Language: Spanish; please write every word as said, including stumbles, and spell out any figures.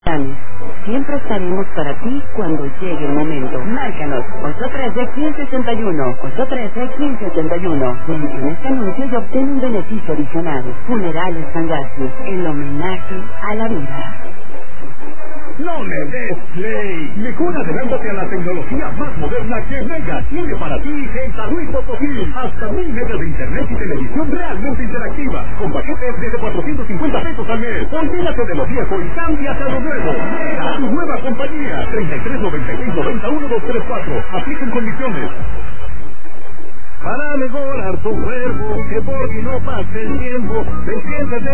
Siempre estaremos para ti cuando llegue el momento. Márcanos ocho uno tres, uno cinco seis uno, ocho uno tres, uno cinco seis uno. Menciona este anuncio y obtén un beneficio adicional. Funerales Sangassi, el homenaje a la vida. No le des play. Mejor adelántate a la tecnología más moderna que Mega tiene para ti en San Luis Potosí. Hasta mil megas de internet y televisión realmente interactiva. Con paquetes desde cuatrocientos cincuenta pesos al mes. Olvídate de lo viejo y cámbiate a lo nuevo. Mega, tu nueva compañía. treinta y tres noventa y seis noventa uno dos tres cuatro. Aplican condiciones. Para mejorar tu cuerpo, que por ti no pase el tiempo, te sientes